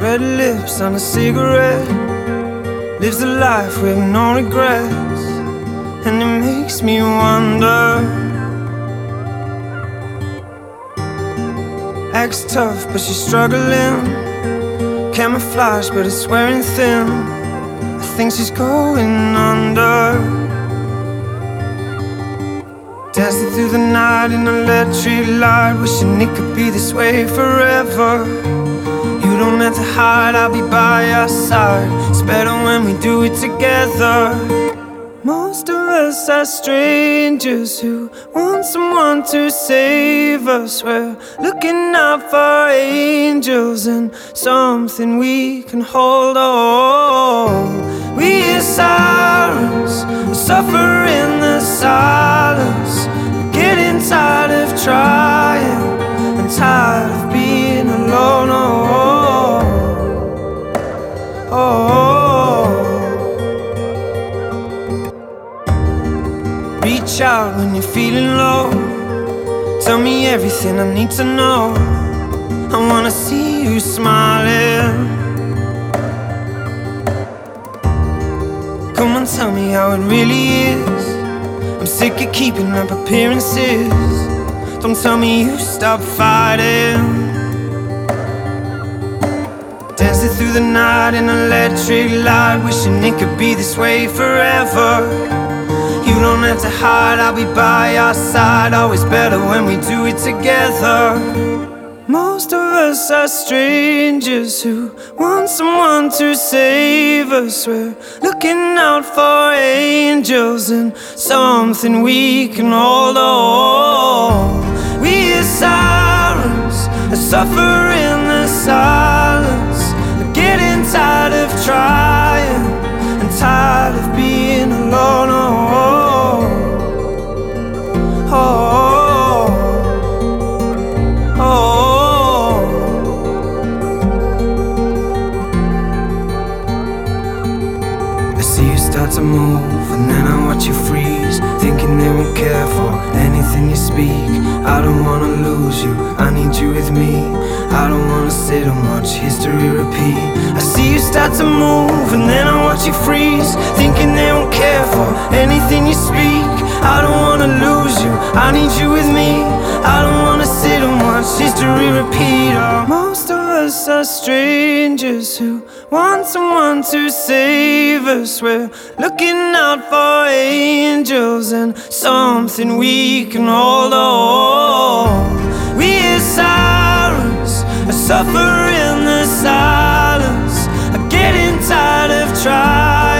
red lips on a cigarette, lives a life with no regrets, and it makes me wonder. Acts tough but she's struggling, camouflage but it's wearing thin. I think she's going under. Dancing through the night in electric light, wishing it could be this way forever. You don't have to hide, I'll be by your side. It's better when we do it together. Most of us are strangers who want someone to save us. We're looking out for angels and something we can hold on. We hear sirens, we suffer in the silence. We're getting tired of trying and tired of being alone. Reach out when you're feeling low. Tell me everything I need to know. I wanna see you smiling. Come on, tell me how it really is. I'm sick of keeping up appearances. Don't tell me you stop fighting. Dancing through the night in electric light, wishing it could be this way forever. You don't have to hide, I'll be by your side. Always better when we do it together. Most of us are strangers who want someone to save us. We're looking out for angels and something we can hold on. We hear sirens and suffer in the silence. We're getting tired of trying and tired of being alone. Start to move and then I watch you freeze, thinking they won't care for anything you speak. I don't wanna lose you, I need you with me. I don't wanna sit and watch history repeat. I see you start to move and then I watch you freeze, thinking they won't care for anything you speak. I don't wanna lose you, I need you with me. I don't wanna sit and watch history repeat. Most of us are strangers who want someone to save us. We're looking out for angels and something we can hold on. We hear sirens, suffer in the silence. I'm getting tired of trying